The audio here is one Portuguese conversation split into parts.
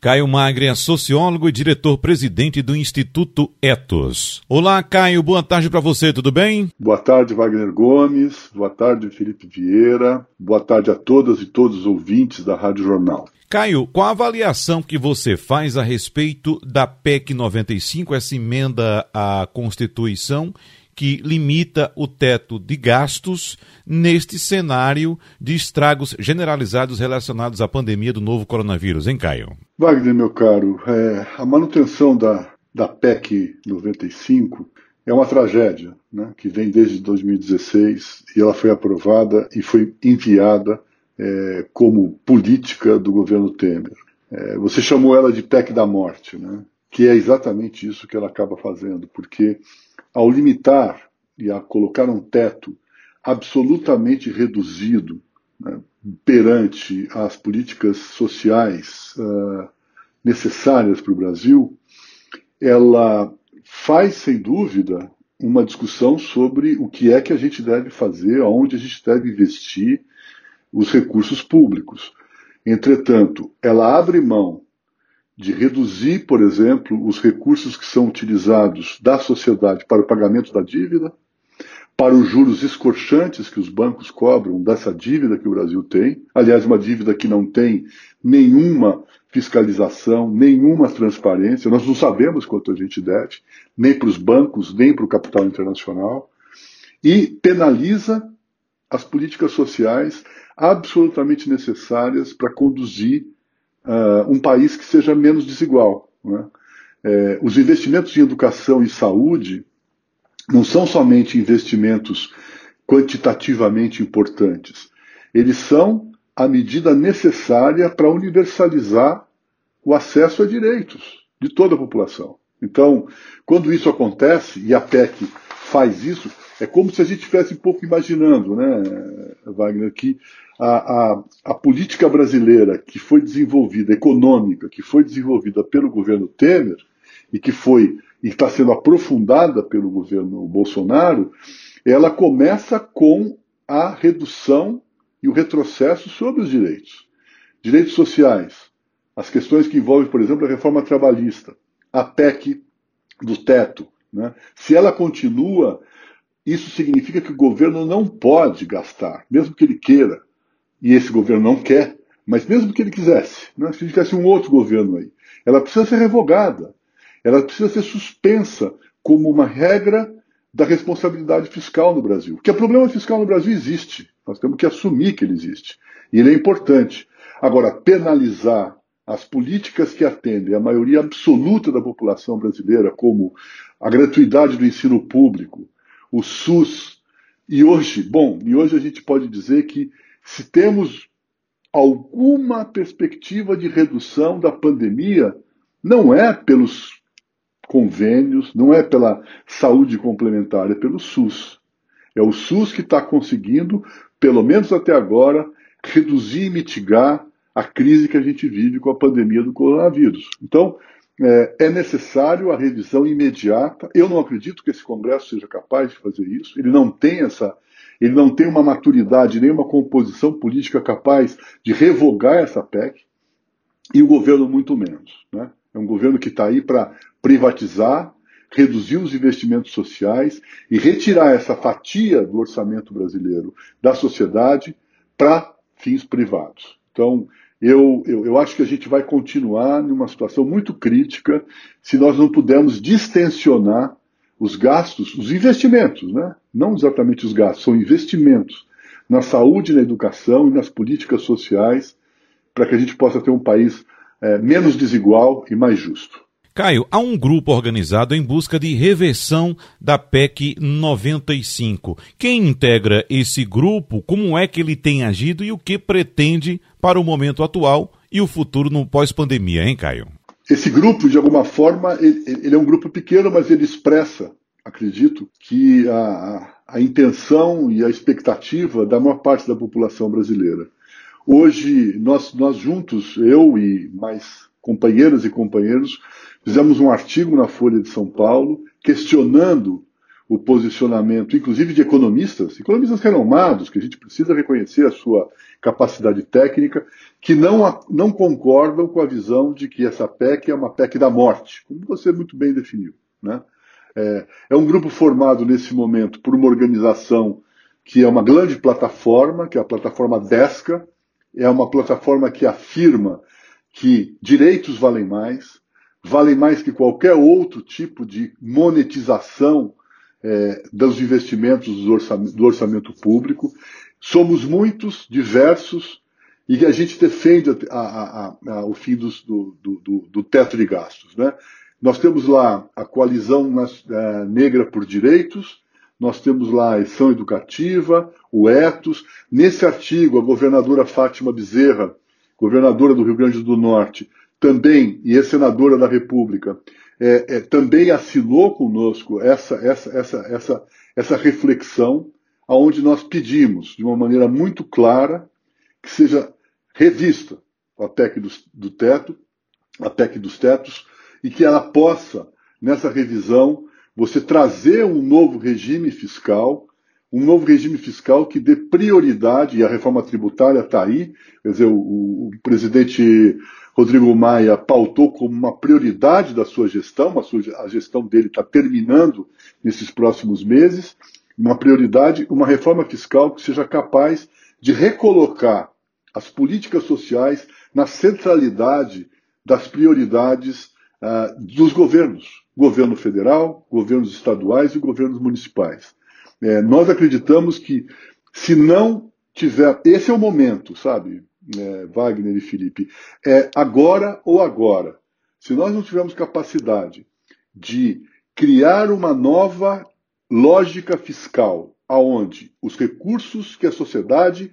Caio Magre é sociólogo e diretor-presidente do Instituto Ethos. Olá, Caio, boa tarde para você, tudo bem? Boa tarde, Wagner Gomes, boa tarde, Felipe Vieira, boa tarde a todas e todos os ouvintes da Rádio Jornal. Caio, qual a avaliação que você faz a respeito da PEC 95, essa emenda à Constituição que limita o teto de gastos neste cenário de estragos generalizados relacionados à pandemia do novo coronavírus, hein, Caio? Wagner, meu caro, a manutenção da PEC 95 é uma tragédia, né, que vem desde 2016 e ela foi aprovada e foi enviada como política do governo Temer. Você chamou ela de PEC da morte, né, que é exatamente isso que ela acaba fazendo, porque ao limitar e a colocar um teto absolutamente reduzido, né, perante as políticas sociais necessárias para o Brasil, ela faz, sem dúvida, uma discussão sobre o que é que a gente deve fazer, aonde a gente deve investir os recursos públicos. Entretanto, ela abre mão de reduzir, por exemplo, os recursos que são utilizados da sociedade para o pagamento da dívida, para os juros escorchantes que os bancos cobram dessa dívida que o Brasil tem. Aliás, uma dívida que não tem nenhuma fiscalização, nenhuma transparência. Nós não sabemos quanto a gente deve, nem para os bancos, nem para o capital internacional. E penaliza as políticas sociais absolutamente necessárias para conduzir um país que seja menos desigual, né? Os investimentos em educação e saúde não são somente investimentos quantitativamente importantes. Eles são a medida necessária para universalizar o acesso a direitos de toda a população. Então, quando isso acontece, e a PEC faz isso, é como se a gente estivesse um pouco imaginando, né, Wagner, que a política brasileira que foi desenvolvida, econômica, que foi desenvolvida pelo governo Temer e que está sendo aprofundada pelo governo Bolsonaro, ela começa com a redução e o retrocesso sobre os direitos. Direitos sociais, as questões que envolvem, por exemplo, a reforma trabalhista, a PEC do teto, né? Se ela continua, isso significa que o governo não pode gastar, mesmo que ele queira. E esse governo não quer, mas mesmo que ele quisesse, né, se tivesse um outro governo aí, ela precisa ser revogada, ela precisa ser suspensa como uma regra da responsabilidade fiscal no Brasil. Porque o problema fiscal no Brasil existe, nós temos que assumir que ele existe, e ele é importante. Agora, penalizar as políticas que atendem a maioria absoluta da população brasileira, como a gratuidade do ensino público, o SUS, e hoje a gente pode dizer que se temos alguma perspectiva de redução da pandemia, não é pelos convênios, não é pela saúde complementar, é pelo SUS. É o SUS que está conseguindo, pelo menos até agora, reduzir e mitigar a crise que a gente vive com a pandemia do coronavírus. Então, é necessário a revisão imediata. Eu não acredito que esse Congresso seja capaz de fazer isso. Ele não tem uma maturidade, nem uma composição política capaz de revogar essa PEC, e o governo muito menos, né? É um governo que está aí para privatizar, reduzir os investimentos sociais e retirar essa fatia do orçamento brasileiro da sociedade para fins privados. Então, eu acho que a gente vai continuar numa situação muito crítica se nós não pudermos distensionar os gastos, os investimentos, né? Não exatamente os gastos, são investimentos na saúde, na educação e nas políticas sociais para que a gente possa ter um país menos desigual e mais justo. Caio, há um grupo organizado em busca de reversão da PEC 95. Quem integra esse grupo, como é que ele tem agido e o que pretende para o momento atual e o futuro no pós-pandemia, hein, Caio? Esse grupo, de alguma forma, ele é um grupo pequeno, mas ele expressa, acredito, que a intenção e a expectativa da maior parte da população brasileira. Hoje, nós juntos, eu e mais companheiras e companheiros, fizemos um artigo na Folha de São Paulo questionando o posicionamento, inclusive de economistas renomados, que a gente precisa reconhecer a sua capacidade técnica, que não concordam com a visão de que essa PEC é uma PEC da morte, como você muito bem definiu, né? É um grupo formado nesse momento por uma organização que é uma grande plataforma, que é a plataforma Desca, é uma plataforma que afirma que direitos valem mais que qualquer outro tipo de monetização dos investimentos do orçamento público. Somos muitos, diversos, e a gente defende o fim do teto de gastos, né? Nós temos lá a Coalizão Negra por Direitos, nós temos lá a Ação Educativa, o Etos. Nesse artigo, a governadora Fátima Bezerra, governadora do Rio Grande do Norte, também, e é senadora da República, também assinou conosco essa reflexão, onde nós pedimos, de uma maneira muito clara, que seja revista a PEC do teto, a PEC dos tetos, e que ela possa, nessa revisão, você trazer um novo regime fiscal que dê prioridade, e a reforma tributária está aí, quer dizer, o presidente Rodrigo Maia pautou como uma prioridade da sua gestão, a gestão dele está terminando nesses próximos meses, uma prioridade, uma reforma fiscal que seja capaz de recolocar as políticas sociais na centralidade das prioridades dos governos, governo federal, governos estaduais e governos municipais. Nós acreditamos que, se não tiver... Esse é o momento, sabe, Wagner e Felipe? Agora ou agora. Se nós não tivermos capacidade de criar uma nova lógica fiscal, aonde os recursos que a sociedade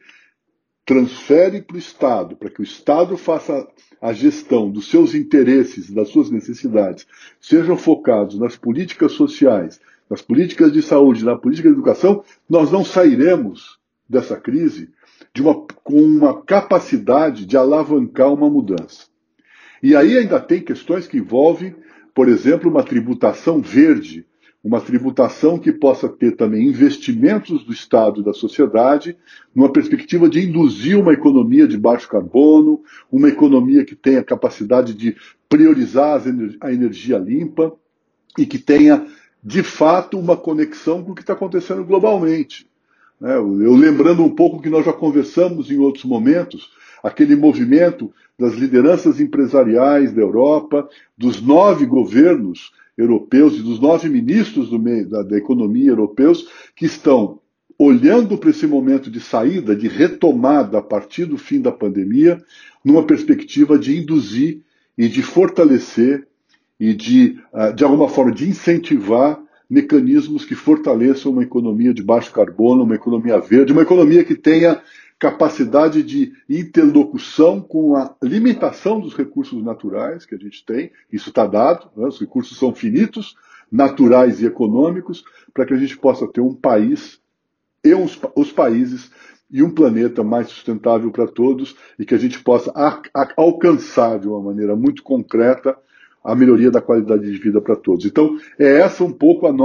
transfere para o Estado, para que o Estado faça a gestão dos seus interesses, das suas necessidades, sejam focados nas políticas sociais, nas políticas de saúde, na política de educação, nós não sairemos dessa crise com uma capacidade de alavancar uma mudança. E aí ainda tem questões que envolvem, por exemplo, uma tributação verde, uma tributação que possa ter também investimentos do Estado e da sociedade, numa perspectiva de induzir uma economia de baixo carbono, uma economia que tenha capacidade de priorizar a energia limpa e que tenha, de fato, uma conexão com o que está acontecendo globalmente. Eu lembrando um pouco que nós já conversamos em outros momentos, aquele movimento das lideranças empresariais da Europa, dos 9 governos europeus e dos 9 ministros da economia europeus que estão olhando para esse momento de saída, de retomada a partir do fim da pandemia, numa perspectiva de induzir e de fortalecer e de alguma forma, de incentivar mecanismos que fortaleçam uma economia de baixo carbono, uma economia verde, uma economia que tenha capacidade de interlocução com a limitação dos recursos naturais que a gente tem, isso está dado, né? Os recursos são finitos, naturais e econômicos, para que a gente possa ter um país e os países e um planeta mais sustentável para todos e que a gente possa alcançar de uma maneira muito concreta a melhoria da qualidade de vida para todos. Então, é essa um pouco a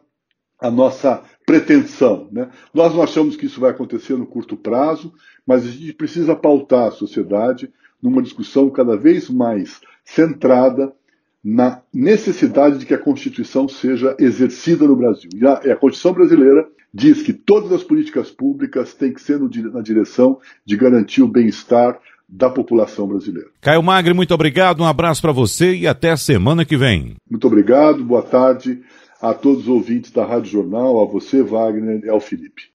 nossa pretensão, né? Nós não achamos que isso vai acontecer no curto prazo, mas a gente precisa pautar a sociedade numa discussão cada vez mais centrada na necessidade de que a Constituição seja exercida no Brasil. E a Constituição brasileira diz que todas as políticas públicas têm que ser na direção de garantir o bem-estar da população brasileira. Caio Magri, muito obrigado, um abraço para você e até a semana que vem. Muito obrigado, boa tarde a todos os ouvintes da Rádio Jornal, a você, Wagner, e ao Felipe.